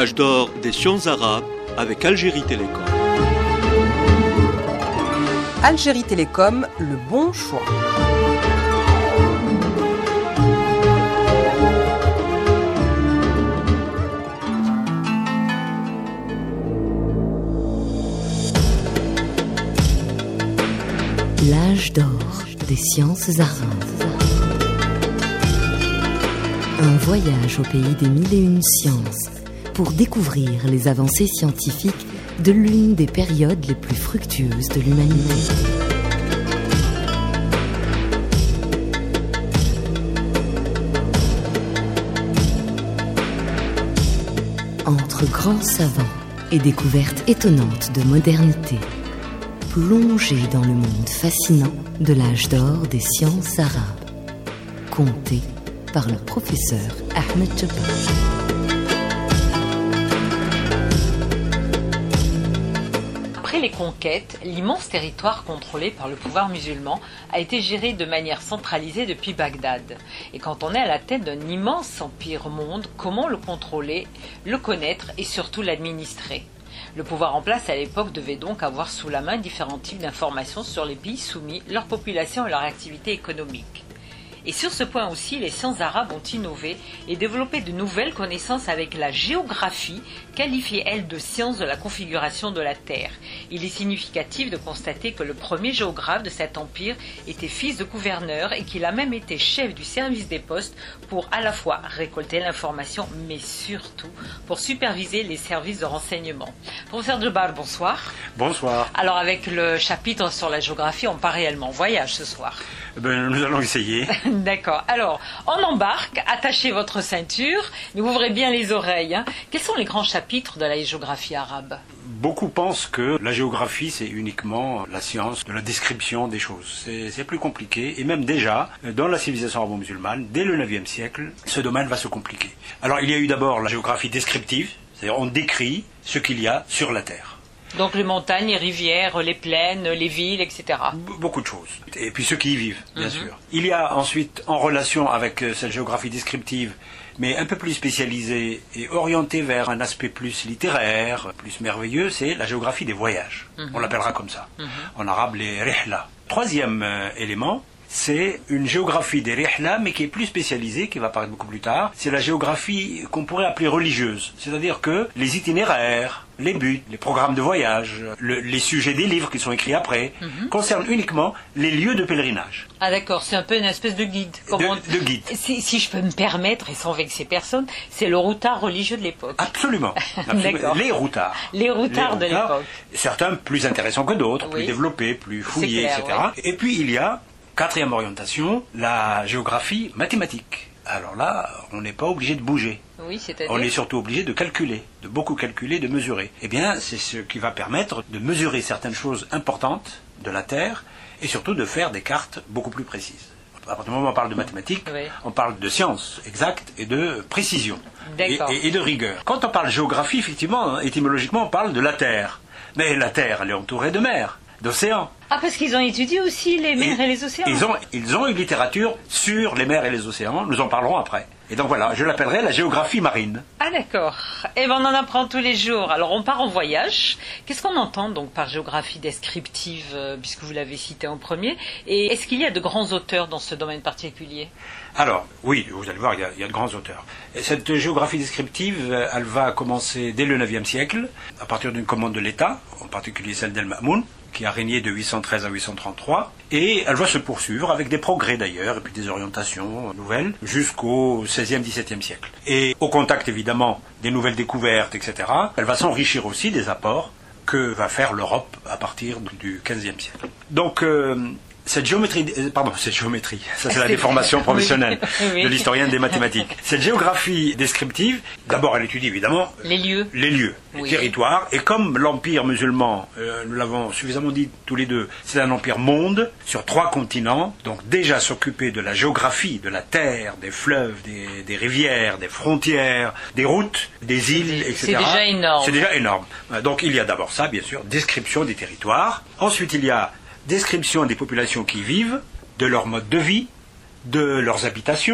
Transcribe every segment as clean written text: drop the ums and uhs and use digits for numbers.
L'âge d'or des sciences arabes avec Algérie Télécom. Algérie Télécom, le bon choix. L'âge d'or des sciences arabes. Un voyage au pays des mille et une sciences pour découvrir les avancées scientifiques de l'une des périodes les plus fructueuses de l'humanité. Entre grands savants et découvertes étonnantes de modernité, plongez dans le monde fascinant de l'âge d'or des sciences arabes, conté par le professeur Ahmed Jabbar. Après les conquêtes, l'immense territoire contrôlé par le pouvoir musulman a été géré de manière centralisée depuis Bagdad. Et quand on est à la tête d'un immense empire au monde, comment le contrôler, le connaître et surtout l'administrer ? Le pouvoir en place à l'époque devait donc avoir sous la main différents types d'informations sur les pays soumis, leur population et leur activité économique. Et sur ce point aussi, les sciences arabes ont innové et développé de nouvelles connaissances avec la géographie, qualifiée elle de science de la configuration de la Terre. Il est significatif de constater que le premier géographe de cet empire était fils de gouverneur et qu'il a même été chef du service des postes pour à la fois récolter l'information, mais surtout pour superviser les services de renseignement. Professeur Jabbar, bonsoir. Bonsoir. Alors avec le chapitre sur la géographie, on part réellement en voyage ce soir. Nous allons essayer. D'accord. Alors, on embarque, attachez votre ceinture, mais ouvrez bien les oreilles. Quels sont les grands chapitres de la géographie arabe ? Beaucoup pensent que la géographie, c'est uniquement la science de la description des choses. C'est plus compliqué, et même déjà, dans la civilisation arabo-musulmane, dès le 9e siècle, ce domaine va se compliquer. Alors, il y a eu d'abord la géographie descriptive, c'est-à-dire on décrit ce qu'il y a sur la Terre. Donc les montagnes, les rivières, les plaines, les villes, etc. Beaucoup de choses. Et puis ceux qui y vivent, bien sûr. Il y a ensuite, en relation avec cette géographie descriptive, mais un peu plus spécialisée et orientée vers un aspect plus littéraire, plus merveilleux, c'est la géographie des voyages. On l'appellera comme ça. En arabe, les rihla. Troisième élément, c'est une géographie des rihla, mais qui est plus spécialisée, qui va apparaître beaucoup plus tard. C'est la géographie qu'on pourrait appeler religieuse. C'est-à-dire que les itinéraires, les buts, les programmes de voyage, les sujets des livres qui sont écrits après, concernent uniquement les lieux de pèlerinage. Ah d'accord, c'est un peu une espèce de guide. De guide. Si je peux me permettre, et sans vexer personne, c'est le routard religieux de l'époque. Absolument. D'accord. Les routards. Les routards de l'époque. Certains plus intéressants que d'autres, plus développés, plus fouillés, clair, etc. Oui. Et puis il y a, quatrième orientation, la géographie mathématique. Alors là, on n'est pas obligé de bouger. Oui, c'est-à-dire... On est surtout obligé de calculer, de beaucoup calculer, de mesurer. Eh bien, c'est ce qui va permettre de mesurer certaines choses importantes de la Terre et surtout de faire des cartes beaucoup plus précises. À partir du moment où on parle de mathématiques, on parle de sciences exactes et de précision et de rigueur. Quand on parle géographie, effectivement, étymologiquement, on parle de la Terre. Mais la Terre, elle est entourée de mers, d'océans. Ah, parce qu'ils ont étudié aussi les mers et les océans. Ils ont une littérature sur les mers et les océans, nous en parlerons après. Et donc voilà, je l'appellerai la géographie marine. Ah d'accord. Eh bien on en apprend tous les jours. Alors on part en voyage. Qu'est-ce qu'on entend donc par géographie descriptive, puisque vous l'avez cité en premier ? Et est-ce qu'il y a de grands auteurs dans ce domaine particulier ? Alors, oui, vous allez voir, il y a de grands auteurs. Et cette géographie descriptive, elle va commencer dès le 9e siècle, à partir d'une commande de l'État, en particulier celle d'El-Ma'moun, qui a régné de 813 à 833, et elle va se poursuivre avec des progrès d'ailleurs, et puis des orientations nouvelles, jusqu'au 16e, 17e siècle. Et au contact évidemment des nouvelles découvertes, etc., elle va s'enrichir aussi des apports que va faire l'Europe à partir du 15e siècle. Donc, cette géométrie, ça c'est la déformation professionnelle de l'historien des mathématiques. Cette géographie descriptive, d'abord elle étudie évidemment les lieux, les territoires, et comme l'empire musulman, nous l'avons suffisamment dit tous les deux, c'est un empire monde sur 3 continents, donc déjà s'occuper de la géographie, de la terre, des fleuves, des rivières, des frontières, des routes, des îles, etc. C'est déjà énorme. C'est déjà énorme. Donc il y a d'abord ça, bien sûr, description des territoires. Ensuite il y a description des populations qui y vivent, de leur mode de vie, de leurs habitations,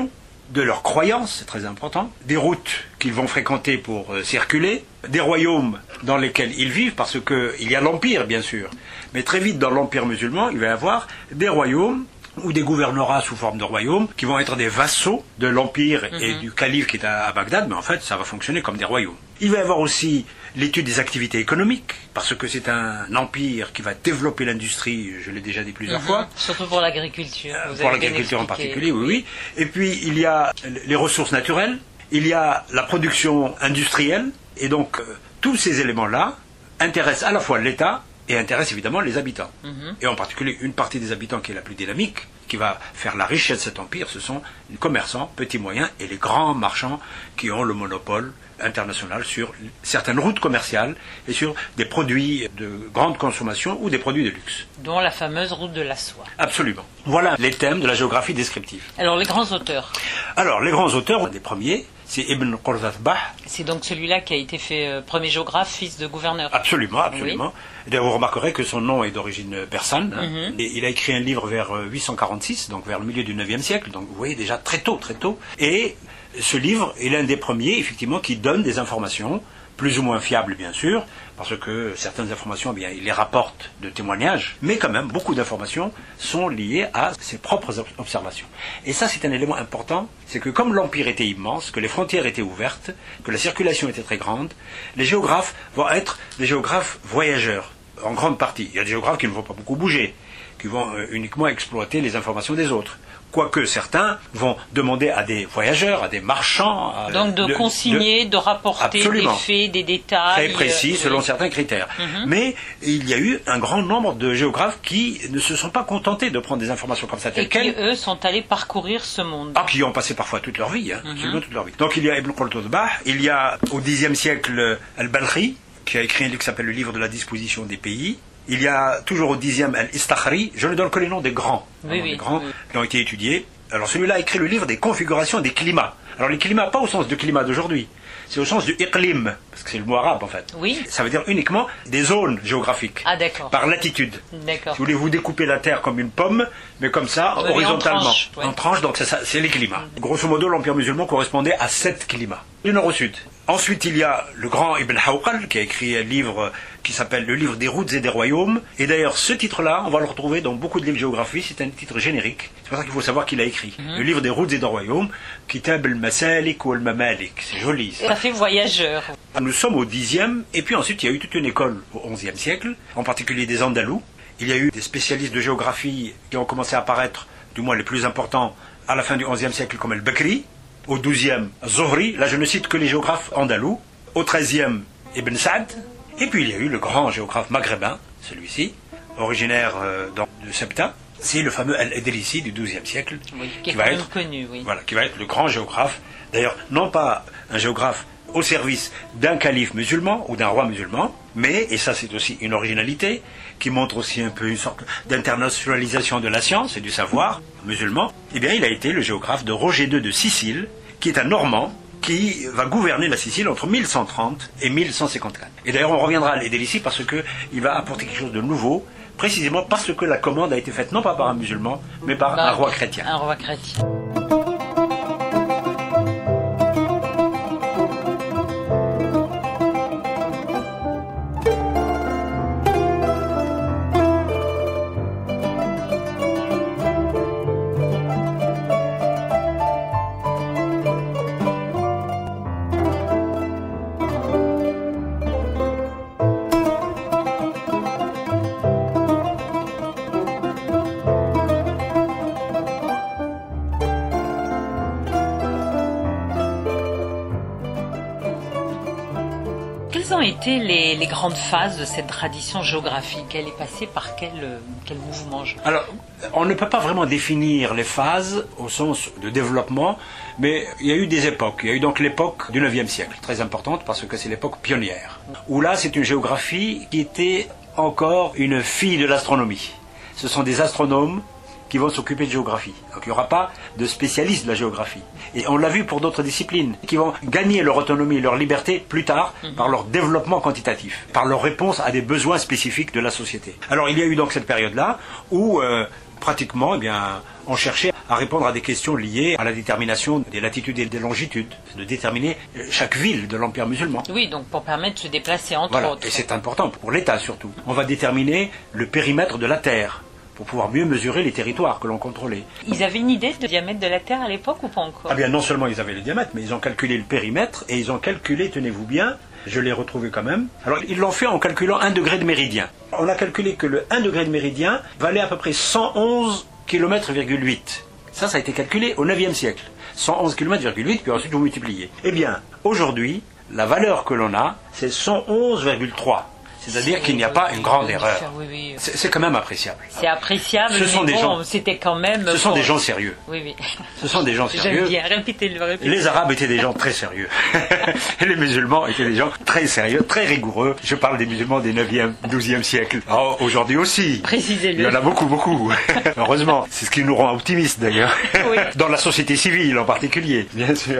de leurs croyances, c'est très important, des routes qu'ils vont fréquenter pour circuler, des royaumes dans lesquels ils vivent, parce qu'il y a l'empire bien sûr, mais très vite dans l'empire musulman, il va y avoir des royaumes ou des gouvernorats sous forme de royaumes qui vont être des vassaux de l'empire et du calife qui est à Bagdad, mais en fait ça va fonctionner comme des royaumes. Il va y avoir aussi l'étude des activités économiques, parce que c'est un empire qui va développer l'industrie, je l'ai déjà dit plusieurs fois. Surtout pour l'agriculture. Pour l'agriculture en particulier, oui. Et puis il y a les ressources naturelles, il y a la production industrielle, et donc tous ces éléments-là intéressent à la fois l'État et intéressent évidemment les habitants. Et en particulier une partie des habitants qui est la plus dynamique, qui va faire la richesse de cet empire, ce sont les commerçants, petits moyens, et les grands marchands qui ont le monopole international sur certaines routes commerciales et sur des produits de grande consommation ou des produits de luxe. Dont la fameuse route de la soie. Absolument. Voilà les thèmes de la géographie descriptive. Alors les grands auteurs. Alors les grands auteurs, des premiers, c'est Ibn Qurtatbah. C'est donc celui-là qui a été fait premier géographe, fils de gouverneur. Absolument, absolument. Oui. D'ailleurs, vous remarquerez que son nom est d'origine persane. Et il a écrit un livre vers 846, donc vers le milieu du 9e siècle. Donc vous voyez déjà très tôt. Et ce livre est l'un des premiers, effectivement, qui donne des informations, plus ou moins fiables, bien sûr, parce que certaines informations, eh bien, il les rapporte de témoignages, mais quand même, beaucoup d'informations sont liées à ses propres observations. Et ça, c'est un élément important, c'est que comme l'Empire était immense, que les frontières étaient ouvertes, que la circulation était très grande, les géographes vont être des géographes voyageurs, en grande partie. Il y a des géographes qui ne vont pas beaucoup bouger, qui vont uniquement exploiter les informations des autres. Quoique certains vont demander à des voyageurs, à des marchands... Donc de consigner, de rapporter absolument. Des faits, des détails... Très précis, selon certains critères. Mais il y a eu un grand nombre de géographes qui ne se sont pas contentés de prendre des informations comme ça telles quelles. Et qui, eux, sont allés parcourir ce monde. Ah, qui y ont passé parfois toute leur vie, absolument toute leur vie. Donc il y a Ibn Qurtatbah, il y a au Xe siècle Al-Balkhi, qui a écrit un livre qui s'appelle le livre de la disposition des pays. Il y a toujours au Xe Al-Istakhri, je ne donne que les noms des grands, qui ont été étudiés. Alors celui-là a écrit le livre des configurations des climats. Alors les climats, pas au sens du climat d'aujourd'hui, c'est au sens du iqlim, parce que c'est le mot arabe en fait. Oui. Ça veut dire uniquement des zones géographiques, par latitude. D'accord. Si vous voulez vous découper la Terre comme une pomme, mais comme ça, horizontalement, en tranche, donc c'est les climats. Grosso modo, l'Empire musulman correspondait à 7 climats, du nord au sud. Ensuite, il y a le grand Ibn Hawqal, qui a écrit un livre qui s'appelle Le livre des routes et des royaumes. Et d'ailleurs, ce titre-là, on va le retrouver dans beaucoup de livres de géographie, c'est un titre générique. C'est pour ça qu'il faut savoir qu'il a écrit. Le livre des routes et des royaumes, Kitab al-Masalik ou al-Mamalik. C'est joli. Ça fait voyageur. Nous sommes au Xe, et puis ensuite, il y a eu toute une école au XIe siècle, en particulier des Andalous. Il y a eu des spécialistes de géographie qui ont commencé à apparaître, du moins les plus importants, à la fin du XIe siècle, comme al-Bakri. Au XIIe, Zuhri, là je ne cite que les géographes andalous. Au XIIIe, Ibn Sa'd. Et puis il y a eu le grand géographe maghrébin, celui-ci, originaire de Ceuta. C'est le fameux Al-Idrissi du XIIe siècle. Oui, qui va être connu, oui. Voilà, qui va être le grand géographe. D'ailleurs, non pas un géographe au service d'un calife musulman ou d'un roi musulman, mais, et ça c'est aussi une originalité, qui montre aussi un peu une sorte d'internationalisation de la science et du savoir musulman, eh bien il a été le géographe de Roger II de Sicile, qui est un Normand, qui va gouverner la Sicile entre 1130 et 1154. Et d'ailleurs on reviendra à l'Idrissi parce qu'il va apporter quelque chose de nouveau, précisément parce que la commande a été faite non pas par un musulman, mais par un roi chrétien. Un roi chrétien. Quelles ont été les grandes phases de cette tradition géographique? Elle est passée par quel mouvement? Alors, on ne peut pas vraiment définir les phases au sens de développement, mais il y a eu des époques. Il y a eu donc l'époque du 9e siècle, très importante parce que c'est l'époque pionnière, où là c'est une géographie qui était encore une fille de l'astronomie. Ce sont des astronomes qui vont s'occuper de géographie. Donc il n'y aura pas de spécialistes de la géographie. Et on l'a vu pour d'autres disciplines, qui vont gagner leur autonomie et leur liberté plus tard par leur développement quantitatif, par leur réponse à des besoins spécifiques de la société. Alors il y a eu donc cette période-là où pratiquement on cherchait à répondre à des questions liées à la détermination des latitudes et des longitudes, de déterminer chaque ville de l'Empire musulman. Oui, donc pour permettre de se déplacer entre autres. Et c'est important pour l'État surtout. On va déterminer le périmètre de la Terre pour pouvoir mieux mesurer les territoires que l'on contrôlait. Ils avaient une idée du diamètre de la Terre à l'époque ou pas encore? Ah bien, non seulement ils avaient le diamètre, mais ils ont calculé le périmètre et ils ont calculé, tenez-vous bien, je l'ai retrouvé quand même. Alors, ils l'ont fait en calculant 1 degré de méridien. On a calculé que le 1 degré de méridien valait à peu près 111 km,8. Ça a été calculé au 9e siècle. 111 km,8, puis ensuite vous multipliez. Eh bien, aujourd'hui, la valeur que l'on a, c'est 111,3. C'est-à-dire qu'il n'y a pas une grande erreur. Oui. C'est quand même appréciable. C'est appréciable, c'était quand même... Ce sont des gens sérieux. Oui. Ce sont des gens sérieux. J'aime bien, répétez-le. Les Arabes étaient des gens très sérieux. Et les musulmans étaient des gens très sérieux, très rigoureux. Je parle des musulmans des 9e, 12e siècles. Oh, aujourd'hui aussi. Précisez-le. Il y en a beaucoup. Heureusement. C'est ce qui nous rend optimistes d'ailleurs. Oui. Dans la société civile en particulier, bien sûr.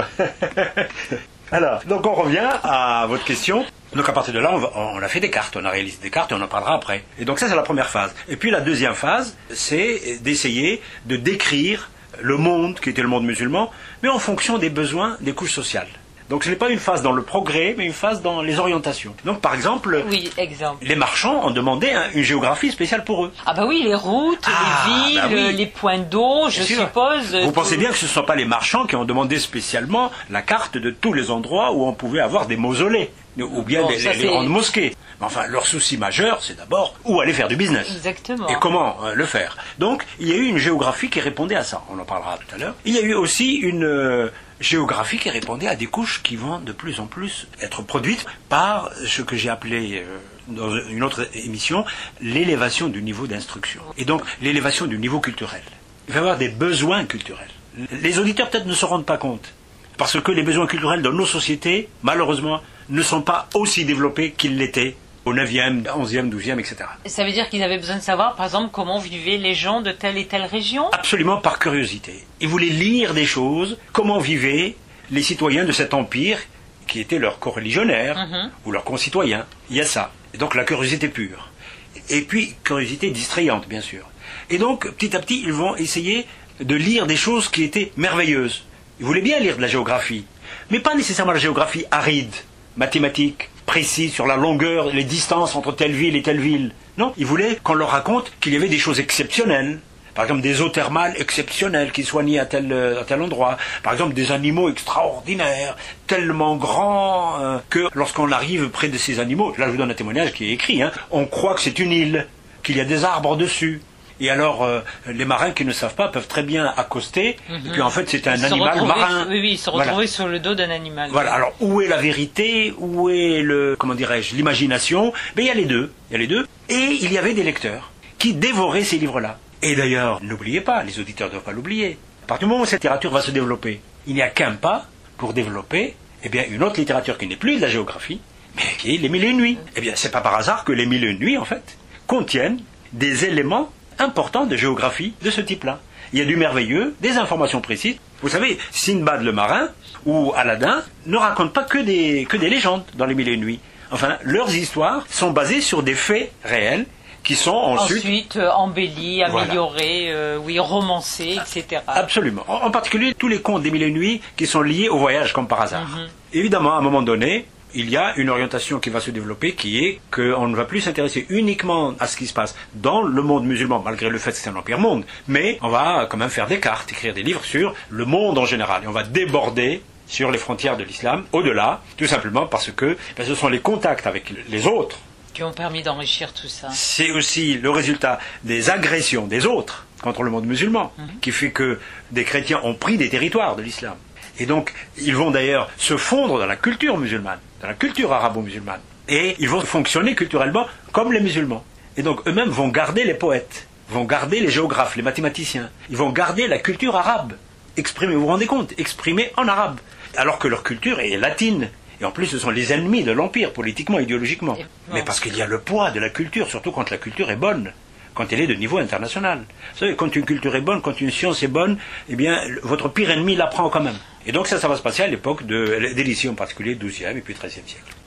Alors, donc on revient à votre question. Donc à partir de là, on a fait des cartes, on a réalisé des cartes et on en parlera après. Et donc ça, c'est la première phase. Et puis la deuxième phase, c'est d'essayer de décrire le monde, qui était le monde musulman, mais en fonction des besoins des couches sociales. Donc ce n'est pas une phase dans le progrès, mais une phase dans les orientations. Donc par exemple, les marchands ont demandé une géographie spéciale pour eux. Ah bah oui, les routes, les villes, les points d'eau, je suppose. Vous pensez bien que ce ne sont pas les marchands qui ont demandé spécialement la carte de tous les endroits où on pouvait avoir des mausolées, ou bien les grandes mosquées. Mais enfin, leur souci majeur, c'est d'abord où aller faire du business. Exactement. Et comment le faire. Donc, il y a eu une géographie qui répondait à ça. On en parlera tout à l'heure. Il y a eu aussi une géographie qui répondait à des couches qui vont de plus en plus être produites par ce que j'ai appelé dans une autre émission l'élévation du niveau d'instruction. Et donc, l'élévation du niveau culturel. Il va y avoir des besoins culturels. Les auditeurs peut-être ne se rendent pas compte. Parce que les besoins culturels dans nos sociétés, malheureusement, ne sont pas aussi développés qu'ils l'étaient au 9e, 11e, 12e, etc. Ça veut dire qu'ils avaient besoin de savoir, par exemple, comment vivaient les gens de telle et telle région? Absolument, par curiosité. Ils voulaient lire des choses, comment vivaient les citoyens de cet empire, qui étaient leurs coreligionnaires, ou leurs concitoyens. Il y a ça. Et donc la curiosité pure. Et puis, curiosité distrayante, bien sûr. Et donc, petit à petit, ils vont essayer de lire des choses qui étaient merveilleuses. Ils voulaient bien lire de la géographie, mais pas nécessairement la géographie aride, mathématique, précis sur la longueur, les distances entre telle ville et telle ville. Non, ils voulaient qu'on leur raconte qu'il y avait des choses exceptionnelles. Par exemple, des eaux thermales exceptionnelles qui soignaient à tel endroit. Par exemple, des animaux extraordinaires, tellement grands que lorsqu'on arrive près de ces animaux, là je vous donne un témoignage qui est écrit, on croit que c'est une île, qu'il y a des arbres dessus. Et alors, les marins qui ne savent pas peuvent très bien accoster, et puis en fait c'est un animal marin. Oui, ils se retrouvaient sur le dos d'un animal. Voilà, alors où est la vérité, où est l'imagination? Ben, il y a les deux. Et il y avait des lecteurs qui dévoraient ces livres-là. Et d'ailleurs, n'oubliez pas, les auditeurs ne doivent pas l'oublier, à partir du moment où cette littérature va se développer, il n'y a qu'un pas pour développer une autre littérature qui n'est plus de la géographie, mais qui est les Mille et une nuits. Eh bien, c'est pas par hasard que les Mille et une nuits, en fait, contiennent des éléments importants de géographie de ce type-là. Il y a du merveilleux, des informations précises. Vous savez, Sinbad le marin ou Aladdin ne racontent pas que des légendes dans les Mille et une nuits. Enfin, leurs histoires sont basées sur des faits réels qui sont ensuite embellis, améliorés, romancés, etc. Absolument. En particulier, tous les contes des Mille et une nuits qui sont liés au voyage, comme par hasard. Évidemment, à un moment donné, il y a une orientation qui va se développer qui est qu'on ne va plus s'intéresser uniquement à ce qui se passe dans le monde musulman, malgré le fait que c'est un empire monde, mais on va quand même faire des cartes, écrire des livres sur le monde en général. Et on va déborder sur les frontières de l'islam, au-delà, tout simplement parce que ce sont les contacts avec les autres qui ont permis d'enrichir tout ça. C'est aussi le résultat des agressions des autres contre le monde musulman, qui fait que des chrétiens ont pris des territoires de l'islam. Et donc, ils vont d'ailleurs se fondre dans la culture musulmane, dans la culture arabo-musulmane. Et ils vont fonctionner culturellement comme les musulmans. Et donc, eux-mêmes vont garder les poètes, vont garder les géographes, les mathématiciens. Ils vont garder la culture arabe, exprimée, vous vous rendez compte, exprimée en arabe. Alors que leur culture est latine. Et en plus, ce sont les ennemis de l'Empire, politiquement, idéologiquement. Mais parce qu'il y a le poids de la culture, surtout quand la culture est bonne, quand elle est de niveau international. Vous savez, quand une culture est bonne, quand une science est bonne, eh bien, votre pire ennemi l'apprend quand même. Et donc ça va se passer à l'époque des lycées, en particulier, 12e et puis 13e siècle.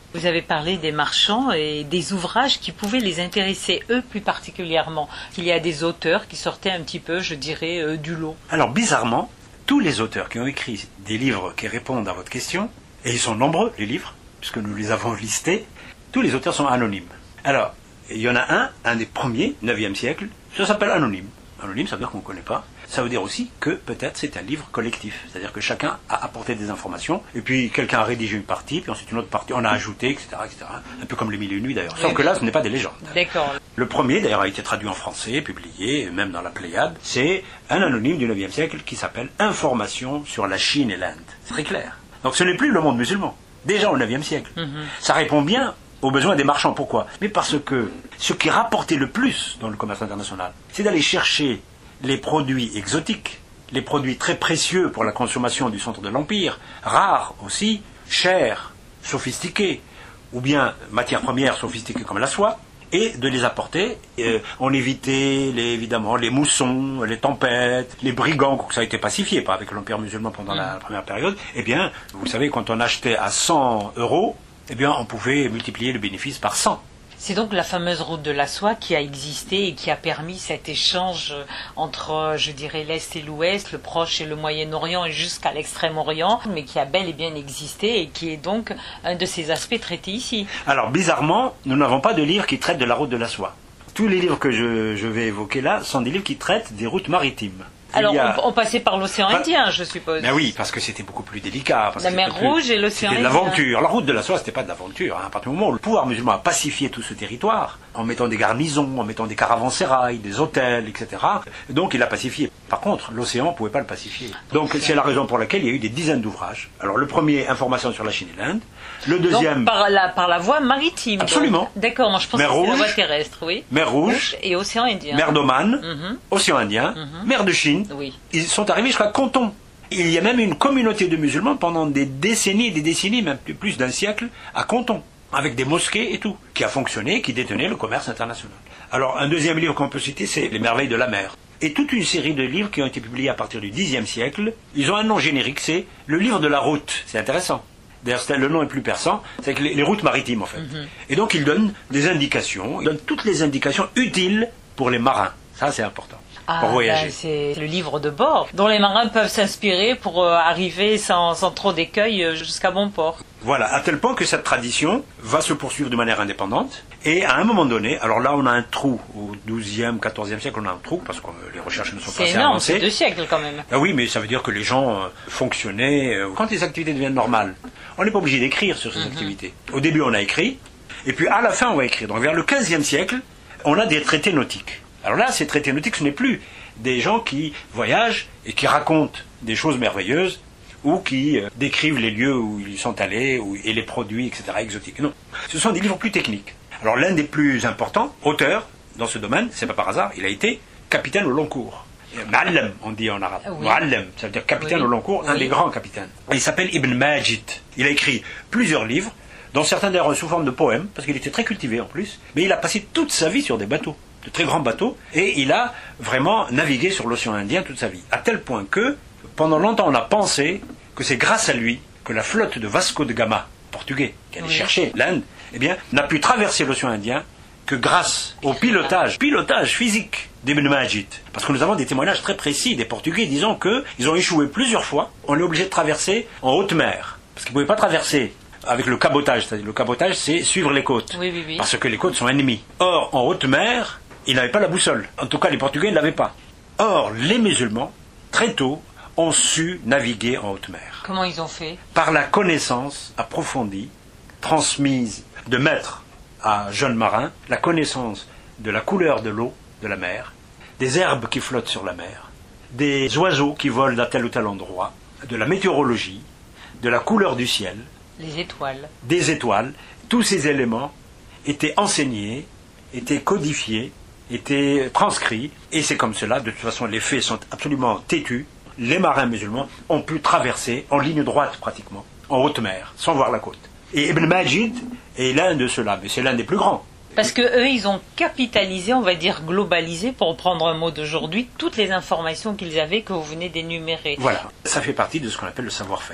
Vous avez parlé des marchands et des ouvrages qui pouvaient les intéresser, eux plus particulièrement. Il y a des auteurs qui sortaient un petit peu, je dirais, du lot. Alors bizarrement, tous les auteurs qui ont écrit des livres qui répondent à votre question, et ils sont nombreux les livres, puisque nous les avons listés, tous les auteurs sont anonymes. Alors, il y en a un des premiers, 9e siècle, ça s'appelle anonyme. Anonyme, ça veut dire qu'on ne connaît pas. Ça veut dire aussi que peut-être c'est un livre collectif. C'est-à-dire que chacun a apporté des informations, et puis quelqu'un a rédigé une partie, puis ensuite une autre partie, on a ajouté, etc. etc. Un peu comme les Mille et une nuits d'ailleurs. Sauf que là, ce n'est pas des légendes. D'accord. Le premier, d'ailleurs, a été traduit en français, publié, même dans la Pléiade. C'est un anonyme du 9e siècle qui s'appelle Information sur la Chine et l'Inde. C'est très clair. Donc ce n'est plus le monde musulman. Déjà au 9e siècle. Ça répond bien aux besoins des marchands. Pourquoi? Mais parce que ce qui rapportait le plus dans le commerce international, c'est d'aller chercher les produits exotiques, les produits très précieux pour la consommation du centre de l'Empire, rares aussi, chers, sophistiqués, ou bien matières premières sophistiquées comme la soie, et de les apporter. On évitait évidemment les moussons, les tempêtes, les brigands, ça a été pacifié, pas avec l'Empire musulman pendant la première période. Eh bien, vous savez, quand on achetait à 100 €, eh bien, on pouvait multiplier le bénéfice par 100. C'est donc la fameuse route de la soie qui a existé et qui a permis cet échange entre, je dirais, l'Est et l'Ouest, le Proche et le Moyen-Orient et jusqu'à l'Extrême-Orient, mais qui a bel et bien existé et qui est donc un de ces aspects traités ici. Alors, bizarrement, nous n'avons pas de livre qui traite de la route de la soie. Tous les livres que je vais évoquer là sont des livres qui traitent des routes maritimes. Alors, on passait par l'océan Indien, je suppose. Ben oui, parce que c'était beaucoup plus délicat. La mer Rouge et l'océan Indien. C'était de l'aventure. La route de la soie, c'était pas de l'aventure. À partir du moment où le pouvoir musulman a pacifié tout ce territoire, en mettant des garnisons, en mettant des caravansérails, des hôtels, etc. Donc, il a pacifié. Par contre, l'océan ne pouvait pas le pacifier. Donc, c'est la raison pour laquelle il y a eu des dizaines d'ouvrages. Alors, le premier, Information sur la Chine et l'Inde. Le deuxième... Donc, par la voie maritime. Absolument. Donc. D'accord, moi je pense que c'est la voie terrestre, oui. Mer Rouge. Et océan Indien. Mer d'Oman, océan Indien, mer de Chine. Oui. Ils sont arrivés jusqu'à Canton. Il y a même une communauté de musulmans pendant des décennies, même plus d'un siècle, à Canton, avec des mosquées et tout, qui a fonctionné, qui détenait le commerce international. Alors, un deuxième livre qu'on peut citer, c'est Les merveilles de la mer. Et toute une série de livres qui ont été publiés à partir du Xe siècle. Ils ont un nom générique, c'est le livre de la route. C'est intéressant. D'ailleurs, le nom est plus perçant, c'est que les routes maritimes, en fait. Et donc, ils donnent des indications, ils donnent toutes les indications utiles pour les marins. Ça, c'est important. Pour voyager. Ben, c'est le livre de bord dont les marins peuvent s'inspirer pour arriver sans trop d'écueils jusqu'à bon port. Voilà, à tel point que cette tradition va se poursuivre de manière indépendante. Et à un moment donné, alors là on a un trou, au XIIe, XIVe siècle on a un trou, parce que les recherches ne sont pas assez avancées. C'est énorme, c'est 2 siècles quand même. Ah oui, mais ça veut dire que les gens fonctionnaient. Quand les activités deviennent normales, on n'est pas obligé d'écrire sur ces activités. Au début on a écrit, et puis à la fin on va écrire. Donc vers le XVe siècle, on a des traités nautiques. Alors là, ces traités nautiques, ce n'est plus des gens qui voyagent et qui racontent des choses merveilleuses ou qui décrivent les lieux où ils sont allés et les produits, etc., exotiques. Non, ce sont des livres plus techniques. Alors l'un des plus importants, auteur dans ce domaine, c'est pas par hasard, il a été capitaine au long cours. Mu'allim, on dit en arabe. Oui. Mu'allim, ça veut dire capitaine au long cours, un des grands capitaines. Il s'appelle Ibn Majid. Il a écrit plusieurs livres, dont certains d'ailleurs sous forme de poèmes, parce qu'il était très cultivé en plus, mais il a passé toute sa vie sur des bateaux, de très grands bateaux, et il a vraiment navigué sur l'océan Indien toute sa vie. À tel point que, pendant longtemps, on a pensé que c'est grâce à lui que la flotte de Vasco de Gama, portugais, qui allait chercher l'Inde, eh bien, n'a pu traverser l'océan Indien que grâce au pilotage physique d'Ibn Majid. Parce que nous avons des témoignages très précis des Portugais disant qu'ils ont échoué plusieurs fois. On est obligé de traverser en haute mer, parce qu'ils ne pouvaient pas traverser avec le cabotage. C'est-à-dire le cabotage, c'est suivre les côtes, oui. parce que les côtes sont ennemies. Or, en haute mer, ils n'avaient pas la boussole. En tout cas, les Portugais ne l'avaient pas. Or, les musulmans, très tôt, ont su naviguer en haute mer. Comment ils ont fait? Par la connaissance approfondie, transmise de maître à jeunes marins, la connaissance de la couleur de l'eau, de la mer, des herbes qui flottent sur la mer, des oiseaux qui volent à tel ou tel endroit, de la météorologie, de la couleur du ciel, les étoiles, des étoiles. Tous ces éléments étaient enseignés, étaient codifiés, étaient transcrits, et c'est comme cela, de toute façon les faits sont absolument têtus. Les marins musulmans ont pu traverser en ligne droite pratiquement, en haute mer, sans voir la côte. Et Ibn Majid est l'un de ceux-là, mais c'est l'un des plus grands. Parce que eux, ils ont capitalisé, on va dire globalisé, pour reprendre un mot d'aujourd'hui, toutes les informations qu'ils avaient que vous venez d'énumérer. Voilà, ça fait partie de ce qu'on appelle le savoir-faire.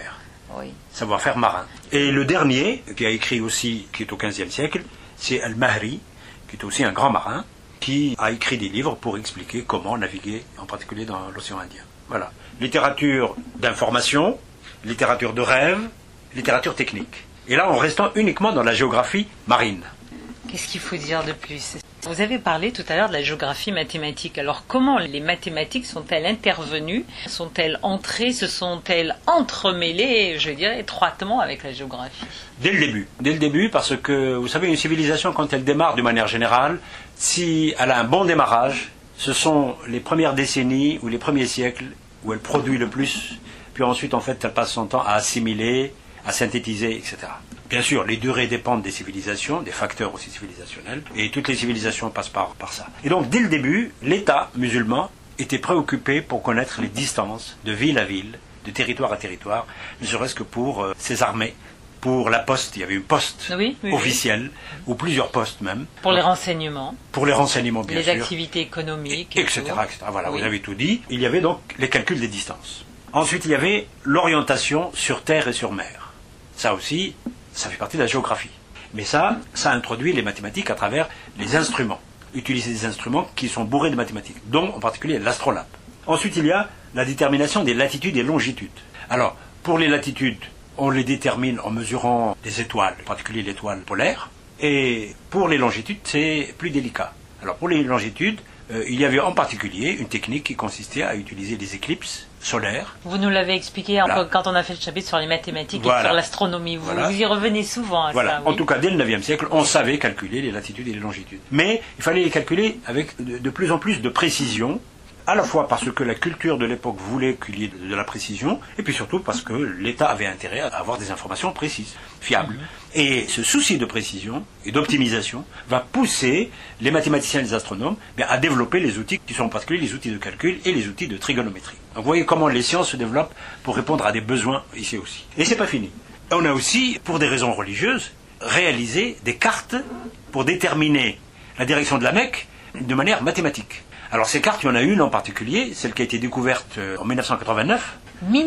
Oui. Savoir-faire marin. Et le dernier, qui a écrit aussi, qui est au XVe siècle, c'est Al-Mahri, qui est aussi un grand marin, qui a écrit des livres pour expliquer comment naviguer, en particulier dans l'océan Indien. Voilà. Littérature d'information, littérature de rêve, littérature technique. Et là, en restant uniquement dans la géographie marine. Qu'est-ce qu'il faut dire de plus ? Vous avez parlé tout à l'heure de la géographie mathématique. Alors comment les mathématiques sont-elles intervenues ? Sont-elles entrées ? Se sont-elles entremêlées, je dirais, étroitement avec la géographie ? Dès le début. Dès le début, parce que, vous savez, une civilisation, quand elle démarre de manière générale, si elle a un bon démarrage, ce sont les premières décennies ou les premiers siècles où elle produit le plus, puis ensuite, en fait, elle passe son temps à assimiler, à synthétiser, etc. Bien sûr, les durées dépendent des civilisations, des facteurs aussi civilisationnels, et toutes les civilisations passent par ça. Et donc, dès le début, l'État musulman était préoccupé pour connaître les distances de ville à ville, de territoire à territoire, ne serait-ce que pour ses armées, pour la poste. Il y avait une poste officielle, ou plusieurs postes même. Pour les renseignements. Pour les renseignements, bien sûr. Les activités économiques. Etc. Voilà, vous avez tout dit. Il y avait donc les calculs des distances. Ensuite, il y avait l'orientation sur terre et sur mer. Ça aussi, ça fait partie de la géographie. Mais ça introduit les mathématiques à travers les instruments. Utiliser des instruments qui sont bourrés de mathématiques, dont en particulier l'astrolabe. Ensuite, il y a la détermination des latitudes et longitudes. Alors, pour les latitudes, on les détermine en mesurant des étoiles, en particulier l'étoile polaire. Et pour les longitudes, c'est plus délicat. Alors, pour les longitudes, il y avait en particulier une technique qui consistait à utiliser les éclipses solaires. Vous nous l'avez expliqué quand on a fait le chapitre sur les mathématiques et sur l'astronomie. Vous y revenez souvent à ça. En tout cas, dès le IXe siècle, on savait calculer les latitudes et les longitudes. Mais il fallait les calculer avec de plus en plus de précision, à la fois parce que la culture de l'époque voulait qu'il y ait de la précision, et puis surtout parce que l'État avait intérêt à avoir des informations précises, fiables. Et ce souci de précision et d'optimisation va pousser les mathématiciens et les astronomes à développer les outils qui sont en particulier les outils de calcul et les outils de trigonométrie. Donc vous voyez comment les sciences se développent pour répondre à des besoins ici aussi. Et c'est pas fini. On a aussi, pour des raisons religieuses, réalisé des cartes pour déterminer la direction de la Mecque de manière mathématique. Alors ces cartes, il y en a une en particulier, celle qui a été découverte en 1989.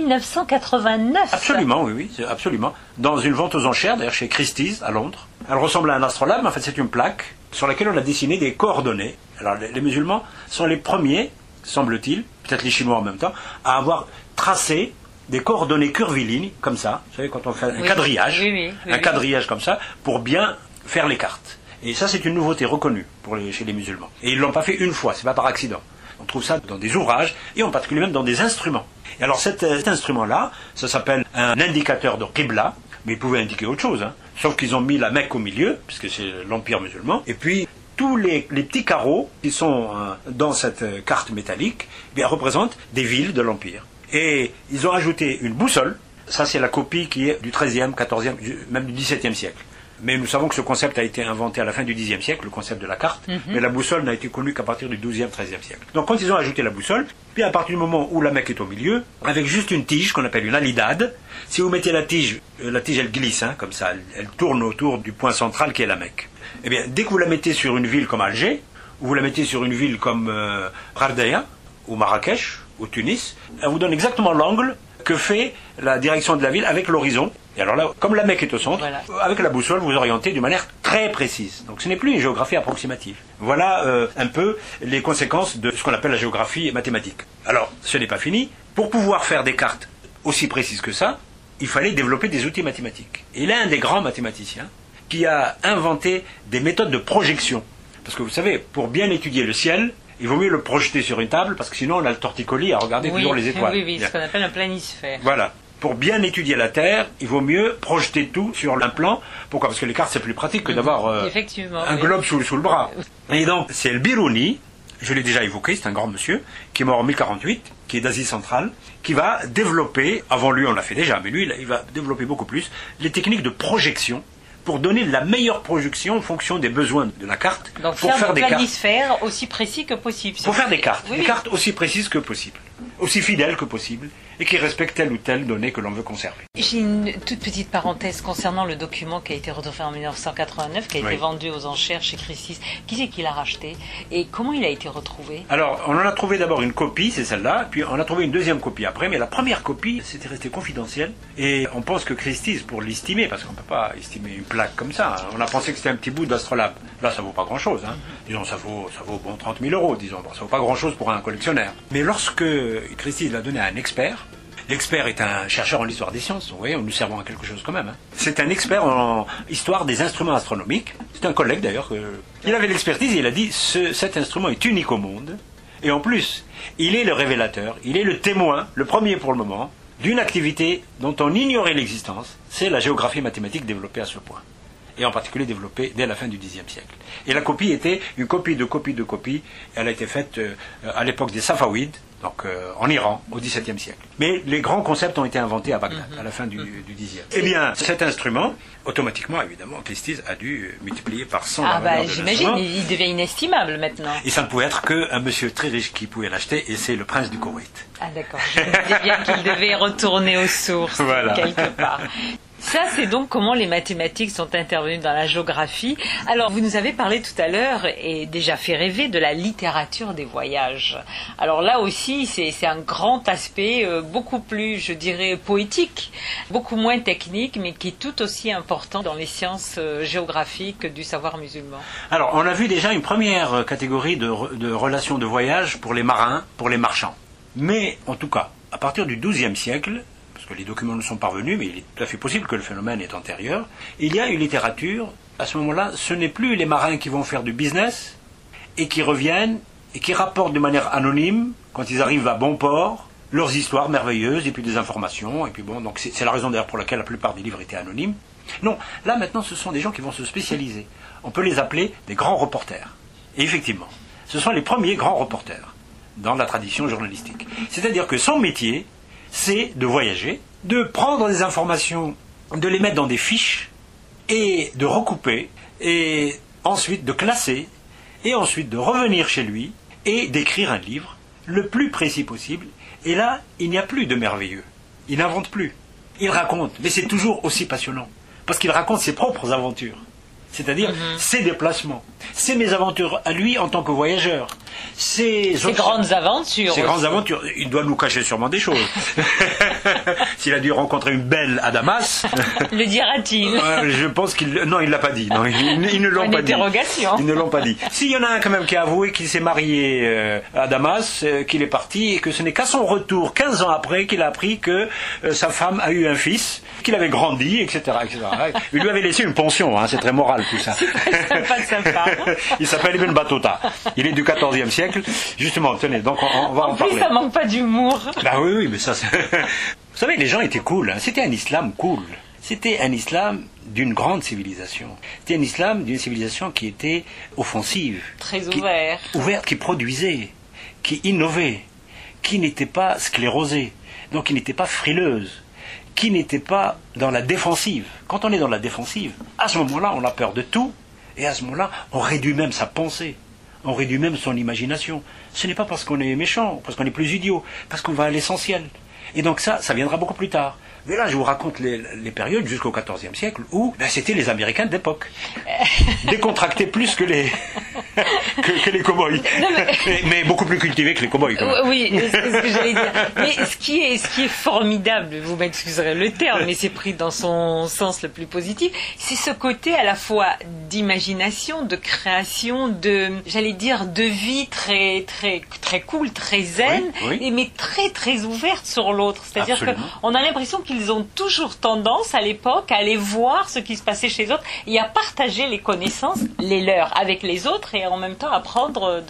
1989 ? Absolument, oui, absolument. Dans une vente aux enchères, d'ailleurs chez Christie's, à Londres. Elle ressemble à un astrolabe, mais en fait c'est une plaque sur laquelle on a dessiné des coordonnées. Alors les musulmans sont les premiers, semble-t-il, peut-être les Chinois en même temps, à avoir tracé des coordonnées curvilignes, comme ça. Vous savez, quand on fait un quadrillage, quadrillage comme ça, pour bien faire les cartes. Et ça, c'est une nouveauté reconnue chez les musulmans. Et ils ne l'ont pas fait une fois, c'est pas par accident. On trouve ça dans des ouvrages, et en particulier même dans des instruments. Et alors cet instrument-là, ça s'appelle un indicateur de Qibla, mais il pouvait indiquer autre chose, sauf qu'ils ont mis la Mecque au milieu, puisque c'est l'Empire musulman, et puis tous les petits carreaux qui sont dans cette carte métallique représentent des villes de l'Empire. Et ils ont ajouté une boussole, ça c'est la copie qui est du XIIIe, XIVe, même du XVIIe siècle. Mais nous savons que ce concept a été inventé à la fin du Xe siècle, le concept de la carte, mais la boussole n'a été connue qu'à partir du XIIe, XIIIe siècle. Donc quand ils ont ajouté la boussole, puis à partir du moment où la Mecque est au milieu, avec juste une tige qu'on appelle une alidade, si vous mettez la tige elle glisse, comme ça, elle tourne autour du point central qui est la Mecque. Eh bien, dès que vous la mettez sur une ville comme Alger, ou vous la mettez sur une ville comme Rardaya, ou Marrakech, ou Tunis, elle vous donne exactement l'angle que fait la direction de la ville avec l'horizon. Et alors là, comme la Mecque est au centre, avec la boussole, vous orientez d'une manière très précise. Donc ce n'est plus une géographie approximative. Voilà un peu les conséquences de ce qu'on appelle la géographie mathématique. Alors, ce n'est pas fini. Pour pouvoir faire des cartes aussi précises que ça, il fallait développer des outils mathématiques. Et il est un des grands mathématiciens qui a inventé des méthodes de projection. Parce que vous savez, pour bien étudier le ciel, il vaut mieux le projeter sur une table, parce que sinon on a le torticolis à regarder toujours les étoiles. Oui, ce qu'on appelle un planisphère. Voilà. Pour bien étudier la Terre, il vaut mieux projeter tout sur un plan. Pourquoi ? Parce que les cartes, c'est plus pratique que d'avoir un globe sous le bras. Et donc, c'est le Biruni, je l'ai déjà évoqué, c'est un grand monsieur, qui est mort en 1048, qui est d'Asie centrale, qui va développer, avant lui on l'a fait déjà, mais lui il va développer beaucoup plus, les techniques de projection, pour donner la meilleure projection en fonction des besoins de la carte. Donc pour faire des planisphères aussi précis que possible. Pour faire des cartes, des cartes aussi précises que possible, aussi fidèles que possible, et qui respecte telle ou telle donnée que l'on veut conserver. J'ai une toute petite parenthèse concernant le document qui a été retrouvé en 1989, qui a été vendu aux enchères chez Christie's. Qui c'est qui l'a racheté et comment il a été retrouvé? Alors, on en a trouvé d'abord une copie, c'est celle-là, puis on a trouvé une deuxième copie après, mais la première copie, c'était resté confidentiel, et on pense que Christie's, pour l'estimer, parce qu'on ne peut pas estimer une plaque comme ça, hein, on a pensé que c'était un petit bout d'astrolabe. Là, ça vaut pas grand-chose, hein. Disons, ça vaut bon 30 000 €, disons. Bon, ça vaut pas grand-chose pour un collectionneur. Mais lorsque Christie's l'a donné à un expert, l'expert est un chercheur en histoire des sciences, vous voyez, nous servons à quelque chose quand même. Hein. C'est un expert en histoire des instruments astronomiques. C'est un collègue d'ailleurs. Il avait l'expertise et il a dit cet instrument est unique au monde. Et en plus, il est le révélateur, il est le témoin, le premier pour le moment, d'une activité dont on ignorait l'existence. C'est la géographie mathématique développée à ce point. Et en particulier développée dès la fin du Xe siècle. Et la copie était une copie de copie de copie. Elle a été faite à l'époque des Safawides, donc en Iran, au XVIIe siècle. Mais les grands concepts ont été inventés à Bagdad, à la fin du Xe. Eh bien, cet instrument, automatiquement, évidemment, Christie's a dû multiplier par 100 la valeur de j'imagine, l'instrument. il devient inestimable maintenant. Et ça ne pouvait être qu'un monsieur très riche qui pouvait l'acheter, et c'est le prince du Koweït. Ah d'accord, je me disais bien qu'il devait retourner aux sources, Voilà. quelque part. Ça, c'est donc comment les mathématiques sont intervenues dans la géographie. Alors, vous nous avez parlé tout à l'heure, et déjà fait rêver, de la littérature des voyages. Alors là aussi, c'est un grand aspect, beaucoup plus, je dirais, poétique, beaucoup moins technique, mais qui est tout aussi important dans les sciences géographiques du savoir musulman. Alors, on a vu déjà une première catégorie de relations de voyage pour les marins, pour les marchands. Mais, en tout cas, à partir du XIIe siècle, parce que les documents ne sont parvenus, mais il est tout à fait possible que le phénomène est antérieur, il y a une littérature, à ce moment-là, ce n'est plus les marins qui vont faire du business, et qui reviennent, et qui rapportent de manière anonyme, quand ils arrivent à bon port, leurs histoires merveilleuses, et puis des informations, et puis bon, donc c'est la raison d'ailleurs pour laquelle la plupart des livres étaient anonymes. Non, là maintenant, ce sont des gens qui vont se spécialiser. On peut les appeler des grands reporters. Et effectivement, ce sont les premiers grands reporters dans la tradition journalistique. C'est-à-dire que son métier, c'est de voyager, de prendre des informations, de les mettre dans des fiches, et de recouper, et ensuite de classer, et ensuite de revenir chez lui, et d'écrire un livre le plus précis possible. Et là, il n'y a plus de merveilleux. Il n'invente plus. Il raconte, mais c'est toujours aussi passionnant, parce qu'il raconte ses propres aventures. C'est-à-dire ses déplacements, ses mésaventures à lui en tant que voyageur, ses grandes aventures. Ses grandes aventures. Il doit nous cacher sûrement des choses. S'il a dû rencontrer une belle à Damas. Le dira-t-il? Je pense qu'il. Non, il l'a pas dit. Non, ils ne l'ont pas dit. Ils ne l'ont pas dit. S'il y en a un quand même qui a avoué qu'il s'est marié à Damas, qu'il est parti et que ce n'est qu'à son retour, 15 ans après, qu'il a appris que sa femme a eu un fils, qu'il avait grandi, etc., etc. Il lui avait laissé une pension. Hein, c'est très moral tout ça. C'est sympa. Il s'appelle Ibn Battuta. Il est du XIVe siècle. Justement, tenez, donc on va en parler. En plus, ça manque pas d'humour. Bah oui, mais ça... Vous savez, les gens étaient cool. Hein. C'était un islam cool. C'était un islam d'une grande civilisation. C'était un islam d'une civilisation qui était offensive. Très ouvert. Ouverte, qui produisait, qui innovait, qui n'était pas sclérosée, donc qui n'était pas frileuse, qui n'était pas dans la défensive. Quand on est dans la défensive, à ce moment-là, on a peur de tout, et à ce moment-là, on réduit même sa pensée, on réduit même son imagination. Ce n'est pas parce qu'on est méchant, parce qu'on est plus idiot, parce qu'on va à l'essentiel. Et donc ça viendra beaucoup plus tard. Mais là, je vous raconte les périodes jusqu'au XIVe siècle où c'était les Américains d'époque. Décontractés plus que les cow-boys. Mais beaucoup plus cultivés que les cow-boys. Oui, c'est ce que j'allais dire. Mais ce qui est formidable, vous m'excuserez le terme, mais c'est pris dans son sens le plus positif, c'est ce côté à la fois d'imagination, de création, j'allais dire, de vie très, très, très cool, très zen, mais très, très ouverte sur l'autre. C'est-à-dire qu'on a l'impression qu'ils ont toujours tendance à l'époque à aller voir ce qui se passait chez les autres et à partager les connaissances, les leurs, avec les autres et en même temps apprendre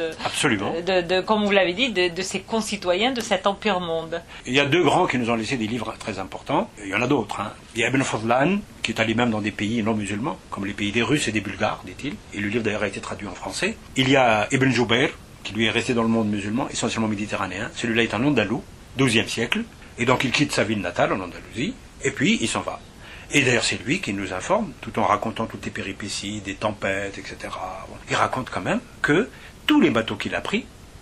comme vous l'avez dit, de ses concitoyens de cet empire monde. Il y a deux grands qui nous ont laissé des livres très importants. Il y en a d'autres. Hein. Il y a Ibn Fadlan, qui est allé même dans des pays non musulmans, comme les pays des Russes et des Bulgares, dit-il. Et le livre d'ailleurs a été traduit en français. Il y a Ibn Jubayr, qui lui est resté dans le monde musulman, essentiellement méditerranéen. Celui-là est un andalou, XIIe siècle. Et donc il quitte sa ville natale en Andalousie, et puis il s'en va. Et d'ailleurs c'est lui qui nous informe, tout en racontant toutes les péripéties, des tempêtes, etc. Il raconte quand même que tous les bateaux qu'il a pris,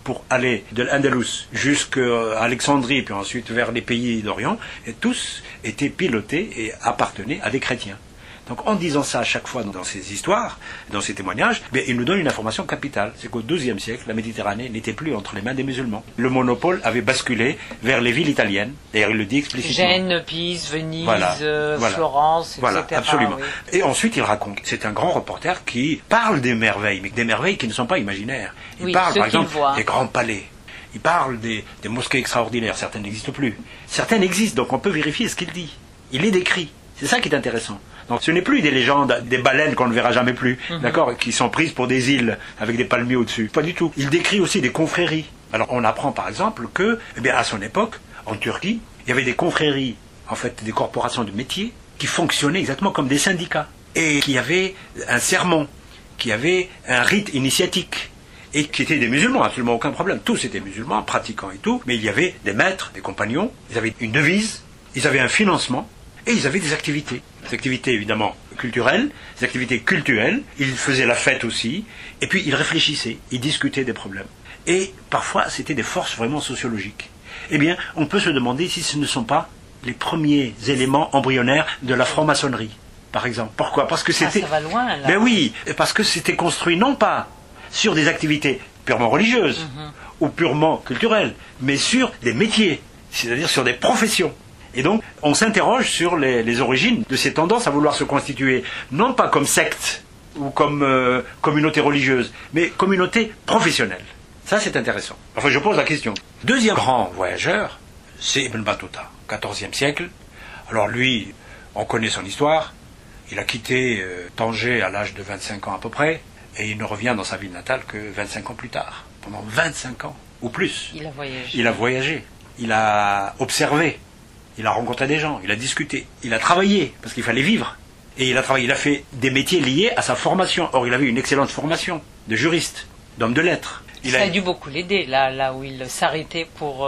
pour aller de l'Andalous jusqu'à Alexandrie, puis ensuite vers les pays d'Orient, et tous étaient pilotés et appartenaient à des chrétiens. Donc en disant ça à chaque fois dans ces histoires, dans ces témoignages, il nous donne une information capitale. C'est qu'au XIIe siècle, la Méditerranée n'était plus entre les mains des musulmans. Le monopole avait basculé vers les villes italiennes. D'ailleurs, il le dit explicitement. Gênes, Pise, Venise, Florence, etc. Voilà, absolument. Oui. Et ensuite, il raconte. C'est un grand reporter qui parle des merveilles, mais des merveilles qui ne sont pas imaginaires. Il parle, par exemple, des grands palais. Il parle des mosquées extraordinaires. Certaines n'existent plus. Certaines existent, donc on peut vérifier ce qu'il dit. Il les décrit. C'est ça qui est intéressant. Donc ce n'est plus des légendes, des baleines qu'on ne verra jamais plus, d'accord, qui sont prises pour des îles avec des palmiers au-dessus. Pas du tout. Il décrit aussi des confréries. Alors on apprend par exemple que, à son époque, en Turquie, il y avait des confréries, en fait des corporations de métiers, qui fonctionnaient exactement comme des syndicats. Et qui avaient un sermon, qui avaient un rite initiatique. Et qui étaient des musulmans, absolument aucun problème. Tous étaient musulmans, pratiquants et tout. Mais il y avait des maîtres, des compagnons, ils avaient une devise, ils avaient un financement. Et ils avaient des activités évidemment culturelles, des activités cultuelles, ils faisaient la fête aussi, et puis ils réfléchissaient, ils discutaient des problèmes. Et parfois, c'était des forces vraiment sociologiques. Eh bien, on peut se demander si ce ne sont pas les premiers éléments embryonnaires de la franc-maçonnerie, par exemple. Pourquoi ? Parce que c'était... ça va loin, là. Ben oui, parce que c'était construit non pas sur des activités purement religieuses ou purement culturelles, mais sur des métiers, c'est-à-dire sur des professions. Et donc, on s'interroge sur les origines de ces tendances à vouloir se constituer, non pas comme secte ou comme communauté religieuse, mais communauté professionnelle. Ça, c'est intéressant. Enfin, je pose la question. Deuxième grand voyageur, c'est Ibn Battuta, XIVe siècle. Alors lui, on connaît son histoire. Il a quitté Tanger à l'âge de 25 ans à peu près, et il ne revient dans sa ville natale que 25 ans plus tard. Pendant 25 ans, ou plus. Il a voyagé. Il a voyagé. Il a observé. Il a rencontré des gens, il a discuté, il a travaillé, parce qu'il fallait vivre. Et il a travaillé, il a fait des métiers liés à sa formation. Or, il avait une excellente formation de juriste, d'homme de lettres. Ça a dû beaucoup l'aider, là où il s'arrêtait pour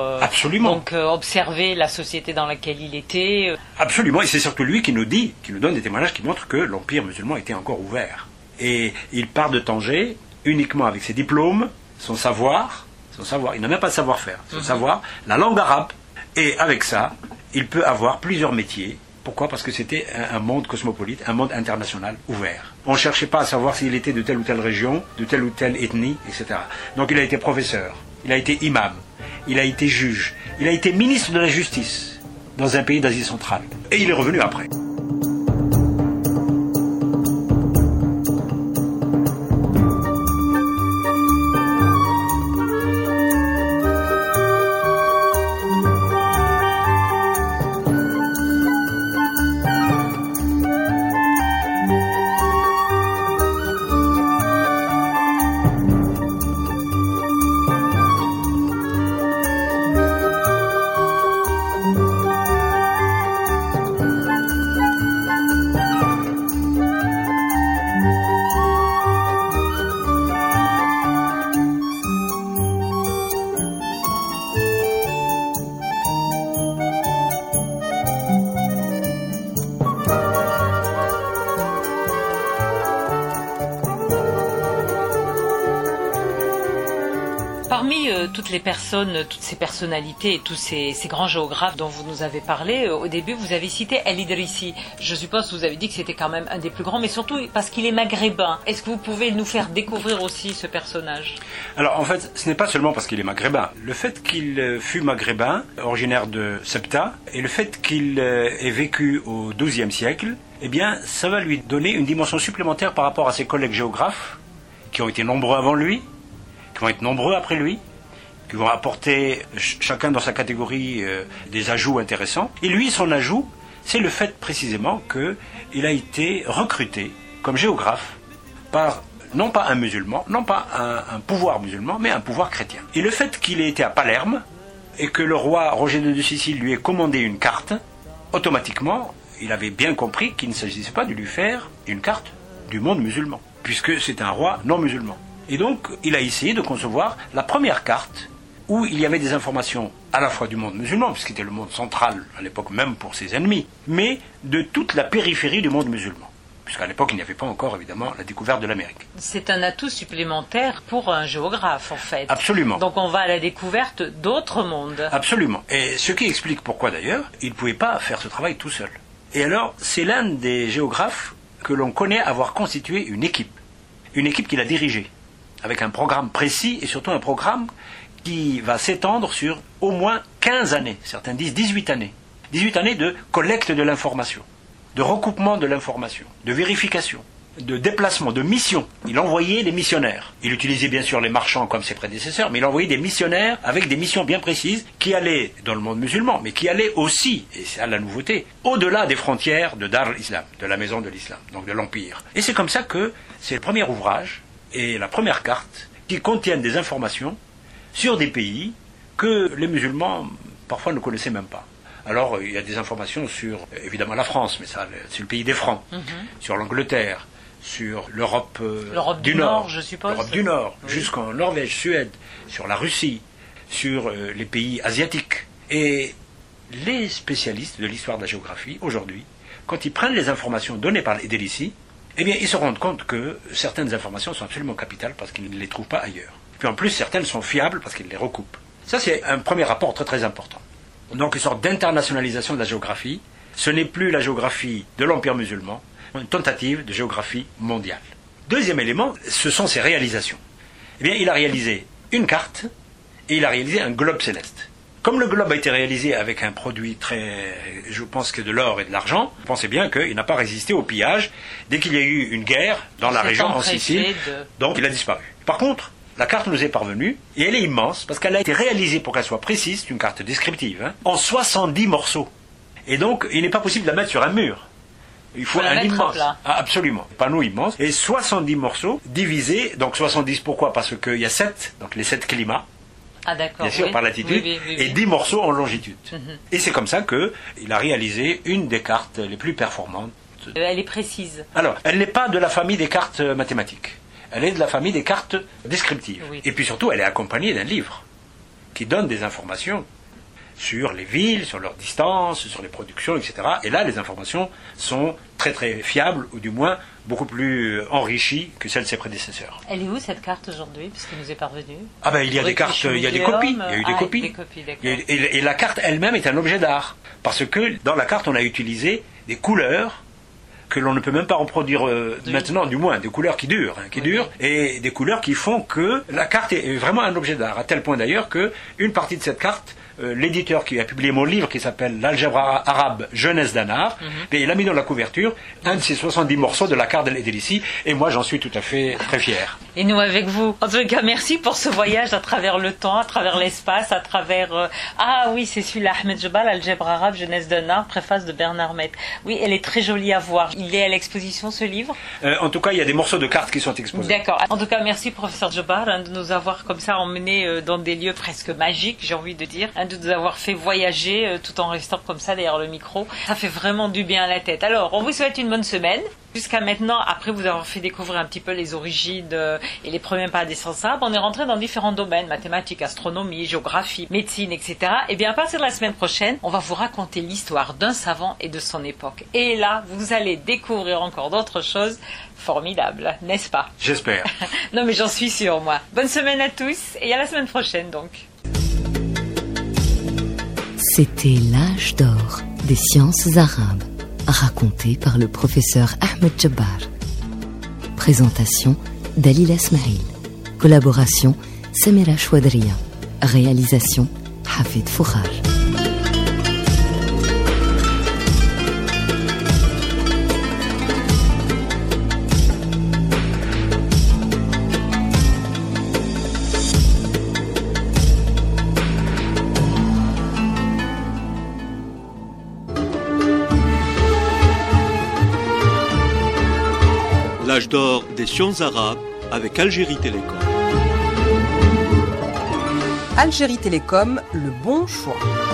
observer la société dans laquelle il était. Absolument, et c'est surtout lui qui nous donne des témoignages qui montrent que l'Empire musulman était encore ouvert. Et il part de Tanger uniquement avec ses diplômes, son savoir, il n'a même pas de savoir-faire, son savoir, la langue arabe, et avec ça, il peut avoir plusieurs métiers. Pourquoi ? Parce que c'était un monde cosmopolite, un monde international ouvert. On ne cherchait pas à savoir s'il était de telle ou telle région, de telle ou telle ethnie, etc. Donc il a été professeur, il a été imam, il a été juge, il a été ministre de la Justice dans un pays d'Asie centrale. Et il est revenu après. Parmi toutes ces personnalités et tous ces grands géographes dont vous nous avez parlé, au début vous avez cité El Idrissi. Je suppose que vous avez dit que c'était quand même un des plus grands, mais surtout parce qu'il est maghrébin. Est-ce que vous pouvez nous faire découvrir aussi ce personnage ? Alors en fait, ce n'est pas seulement parce qu'il est maghrébin. Le fait qu'il fût maghrébin, originaire de Ceuta, et le fait qu'il ait vécu au XIIe siècle, eh bien ça va lui donner une dimension supplémentaire par rapport à ses collègues géographes, qui ont été nombreux avant lui, qui vont être nombreux après lui, qui vont apporter chacun dans sa catégorie des ajouts intéressants. Et lui, son ajout, c'est le fait précisément qu'il a été recruté comme géographe par non pas un musulman, non pas un pouvoir musulman, mais un pouvoir chrétien. Et le fait qu'il ait été à Palerme et que le roi Roger II de Sicile lui ait commandé une carte, automatiquement, il avait bien compris qu'il ne s'agissait pas de lui faire une carte du monde musulman, puisque c'est un roi non musulman. Et donc, il a essayé de concevoir la première carte où il y avait des informations à la fois du monde musulman, puisqu'il était le monde central à l'époque même pour ses ennemis, mais de toute la périphérie du monde musulman, puisqu'à l'époque, il n'y avait pas encore, évidemment, la découverte de l'Amérique. C'est un atout supplémentaire pour un géographe, en fait. Absolument. Donc on va à la découverte d'autres mondes. Absolument. Et ce qui explique pourquoi, d'ailleurs, il ne pouvait pas faire ce travail tout seul. Et alors, c'est l'un des géographes que l'on connaît avoir constitué une équipe qu'il a dirigée, avec un programme précis et surtout un programme qui va s'étendre sur au moins 15 années, certains disent 18 années. 18 années de collecte de l'information, de recoupement de l'information, de vérification, de déplacement, de mission. Il envoyait des missionnaires. Il utilisait bien sûr les marchands comme ses prédécesseurs, mais il envoyait des missionnaires avec des missions bien précises qui allaient dans le monde musulman, mais qui allaient aussi, et c'est la nouveauté, au-delà des frontières de Dar al-Islam, de la maison de l'Islam, donc de l'Empire. Et c'est comme ça que c'est le premier ouvrage et la première carte qui contiennent des informations sur des pays que les musulmans parfois ne connaissaient même pas. Alors il y a des informations sur, évidemment, la France, mais ça, c'est le pays des Francs, sur l'Angleterre, sur l'Europe du Nord, je suppose. L'Europe du Nord, oui. Jusqu'en Norvège, Suède, sur la Russie, sur les pays asiatiques. Et les spécialistes de l'histoire de la géographie, aujourd'hui, quand ils prennent les informations données par l'Edélissi, eh bien, ils se rendent compte que certaines informations sont absolument capitales parce qu'ils ne les trouvent pas ailleurs. Puis en plus, certaines sont fiables parce qu'ils les recoupent. Ça, c'est un premier rapport très très important. Donc, une sorte d'internationalisation de la géographie. Ce n'est plus la géographie de l'Empire musulman, une tentative de géographie mondiale. Deuxième élément, ce sont ses réalisations. Eh bien, il a réalisé une carte et il a réalisé un globe céleste. Comme le globe a été réalisé avec un produit très, je pense que de l'or et de l'argent, vous pensez bien qu'il n'a pas résisté au pillage dès qu'il y a eu une guerre dans la région en Sicile, donc il a disparu. Par contre, la carte nous est parvenue et elle est immense parce qu'elle a été réalisée pour qu'elle soit précise, c'est une carte descriptive, en 70 morceaux. Et donc, il n'est pas possible de la mettre sur un mur. Il faut un immense. Absolument. Panneau immense. Et 70 morceaux divisés. Donc 70 pourquoi? Parce qu'il y a 7, donc les 7 climats. Ah d'accord. Bien sûr, oui. par latitude. Oui. Et 10 morceaux en longitude. Et c'est comme ça qu'il a réalisé une des cartes les plus performantes. Elle est précise. Alors, elle n'est pas de la famille des cartes mathématiques. Elle est de la famille des cartes descriptives. Oui. Et puis surtout, elle est accompagnée d'un livre qui donne des informations sur les villes, sur leurs distances, sur les productions, etc. Et là, les informations sont très très fiables, ou du moins beaucoup plus enrichies que celles de ses prédécesseurs. Elle est où cette carte aujourd'hui, puisqu'elle nous est parvenue? Ah ben il y a des cartes, il y a des copies, il y a eu des copies. Des copies, d'accord. Et la carte elle-même est un objet d'art, parce que dans la carte on a utilisé des couleurs que l'on ne peut même pas reproduire maintenant, du moins, des couleurs qui durent, et des couleurs qui font que la carte est vraiment un objet d'art, à tel point d'ailleurs que une partie de cette carte, l'éditeur qui a publié mon livre qui s'appelle L'Algèbre arabe jeunesse d'Anar, et il a mis dans la couverture un de ces 70 morceaux de la carte de l'Edélissi, et moi j'en suis tout à fait très fier. Et nous avec vous. En tout cas, merci pour ce voyage à travers le temps, à travers l'espace, à travers... Ah oui, c'est celui-là, Ahmed Jebal, Algèbre arabe jeunesse d'Anar, préface de Bernard Met. Oui, elle est très jolie à voir. Il est à l'exposition, ce livre? En tout cas, il y a des morceaux de cartes qui sont exposés. D'accord. En tout cas, merci professeur Jebal de nous avoir comme ça emmenés dans des lieux presque magiques, j'ai envie de dire, de nous avoir fait voyager tout en restant comme ça derrière le micro. Ça fait vraiment du bien à la tête. Alors, on vous souhaite une bonne semaine. Jusqu'à maintenant, après vous avoir fait découvrir un petit peu les origines et les premiers pas des sciences arabes, on est rentré dans différents domaines, mathématiques, astronomie, géographie, médecine, etc. Et bien à partir de la semaine prochaine, on va vous raconter l'histoire d'un savant et de son époque. Et là, vous allez découvrir encore d'autres choses formidables, n'est-ce pas? J'espère. Non mais j'en suis sûre, moi. Bonne semaine à tous et à la semaine prochaine donc. C'était l'âge d'or des sciences arabes, raconté par le professeur Ahmed Jebbar. Présentation Dalila Smaïl. Collaboration Samira Chouadria. Réalisation Hafid Foukhar. L'âge d'or des sciences arabes avec Algérie Télécom. Algérie Télécom, le bon choix.